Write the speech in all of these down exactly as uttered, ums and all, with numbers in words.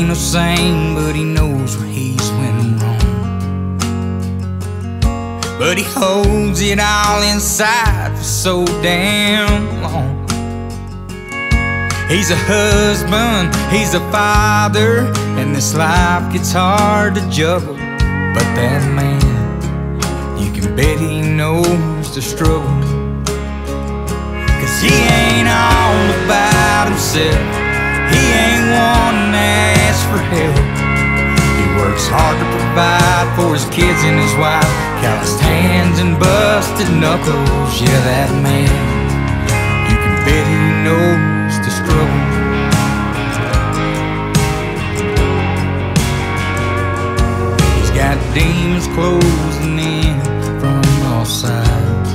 ain't no saint, but he knows where he's went wrong. But he holds it all inside for so damn long. He's a husband, he's a father, and this life gets hard to juggle. But that man, you can bet he knows the struggle. Cause he ain't all about himself, he ain't one to ask for help. He works hard to provide for his kids and his wife, calloused hands and busted knuckles. Yeah, that man, you can bet he knows the struggle. He's got demons closing in from all sides,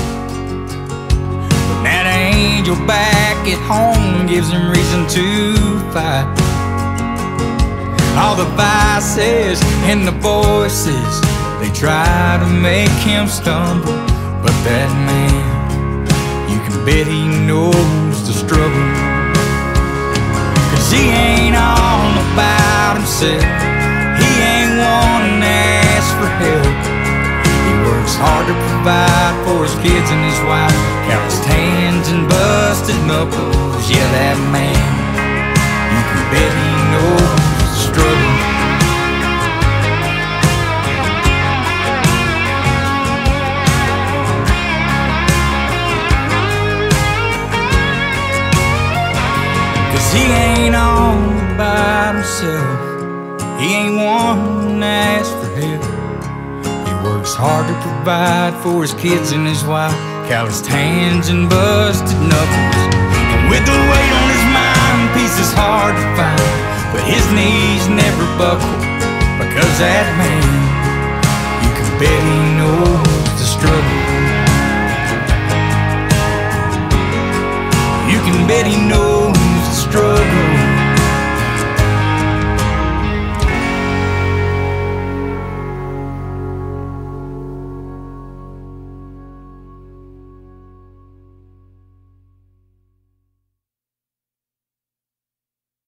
but that angel back at home gives him reason to fight. All the vices and the voices, they try to make him stumble. But that man, you can bet he knows the struggle. Cause he ain't all about himself, he ain't one to ask for help. He works hard to provide for his kids and his wife, calloused hands and busted knuckles. Yeah, that man, you can bet he knows the struggle. Cause he ain't all about himself, he ain't one to ask for help. He works hard to provide for his kids and his wife, calloused hands and busted knuckles. And with the weight on his mind, peace is hard to find, but his knees never buckle. Because that man, you can bet he knows